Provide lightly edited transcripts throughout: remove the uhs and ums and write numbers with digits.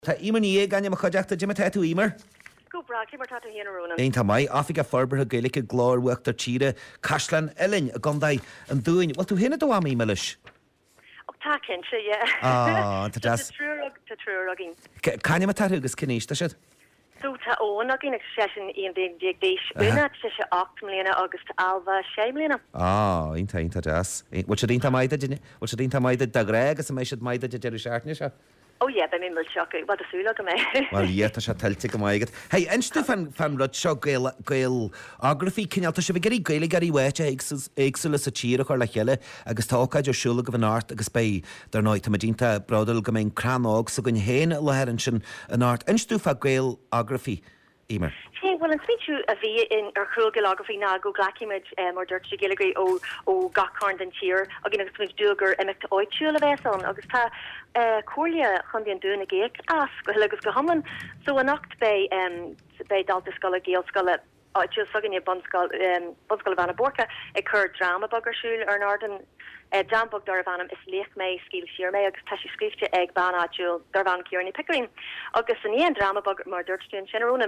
Tá imar gan am chuideachta Jimmy tú imar? Go bra mar tá híanarúna. Ein tá mai áfik farbre gaige glárhaachtar tíre Caisleán Ellen a gandaid an dúin. Well tú hinna do am meis? Och tá kense, ja. Tá das. Tá trúragin. Caine tá agus cinnéiste siad? So tá ónagin ag sesin íon déag déis. Buna se 8 mlíana agus alba 6 mlíana. Inta das. Wat sé dínta maide dinne? Wat sé dínta maide da greg as mé sé maide de Jerry Shartne se? Oh yeah, ben mil shock. Wat a súla go me. Well, yeah, tá sé tellte go maigad. Hey, enstu fan rud seo gail agrafi cinalta se bh gaile garí wete éagsúla sa tíra chuir le cheile agus tácaid ar siúla go bhan art agus bé dar náid tá dínta bradal go mén cranág sa gon héin leheran sin an art. Enstu fa gail agrafi, Emer? Well, in speech a vi in cruelgeography na go glakimage or dirt gilligri o gakarn den tier agin agus smith duger emek oitule veson agus ta Corlia chun doing a geek as go agus go hamman so an nacht bei dalta skull gael skull just sagin bunskal van borka e cur drama buggershul ar Norden Jambog Darvanum is leich mei skiel sier mei agus tashi skrifte ag bana jul Darvan Kierni Pickering agus an ian drama bug mar dirtstun Shinarun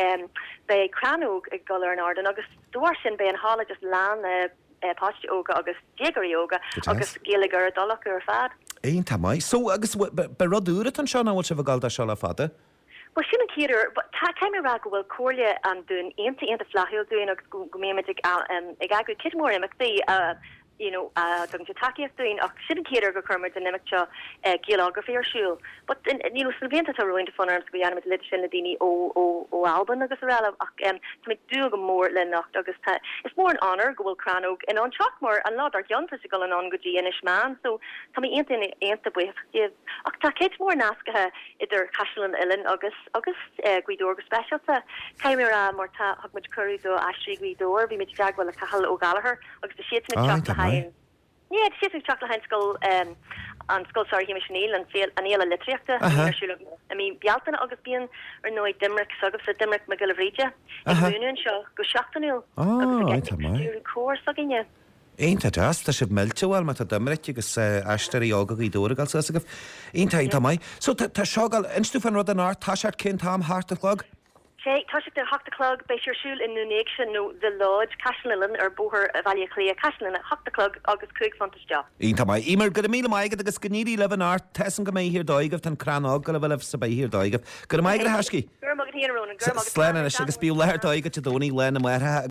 bei Cranog ag Guller Norden agus dwarsin bei an hala just lan post yoga agus jigger yoga agus gilliger dollar fad. Ein ta mai so agus be rodúra an seán wat se galda se fada. Well, sin keer, but ta time rag will Corlia and doing empty flahil doing agus gomematic ag agri kidmore McBee don't you taki doing sin keer go kurmer dynamic geography or shul. But Sylvanta to ruin to fun arms go animate little ladini o Alban agus rela to make do go more len nacht agus it's more an honor go will Cranog and on Chalkmore and lot our young physical and on go Inish man so to me ain't the give ta kid more naska either Caisleán Ellen agus Guidor special to Caimera Morta Hogmid Curry so Ashley Guidor vi mit jag well Cahal o Gallagher agus the shit chocolate yeah, the shit chocolate high school an school sorry Himishneil and feel Anila Litriachta I mean Bialtan agus being or no Dimrick agus the Dimrick McGillivreja Union show go shachtanil course again yeah. Einta das, tá sib melteáil me tá damreic agus eisteí ága í dúra gal agah. Einta mai. So tá seáil instú fan rud an art tá seart cin tám hartalog? Tá de Hachtalog bei siúil in Nunation no the Lodge Caisleán ar bóthir a bhaile clé Caisleán Hachtalog agus cuig fantastea. Einta mai. Imar go mí maigad agus gníí le an art tesan go mé hir dóigah tan cranág go bhfuil sa bé hir dóigah. Go maigad a hasci? Gur magad híanarún an gur magad. Sléna agus bíú leir dóigad te dóí lena mar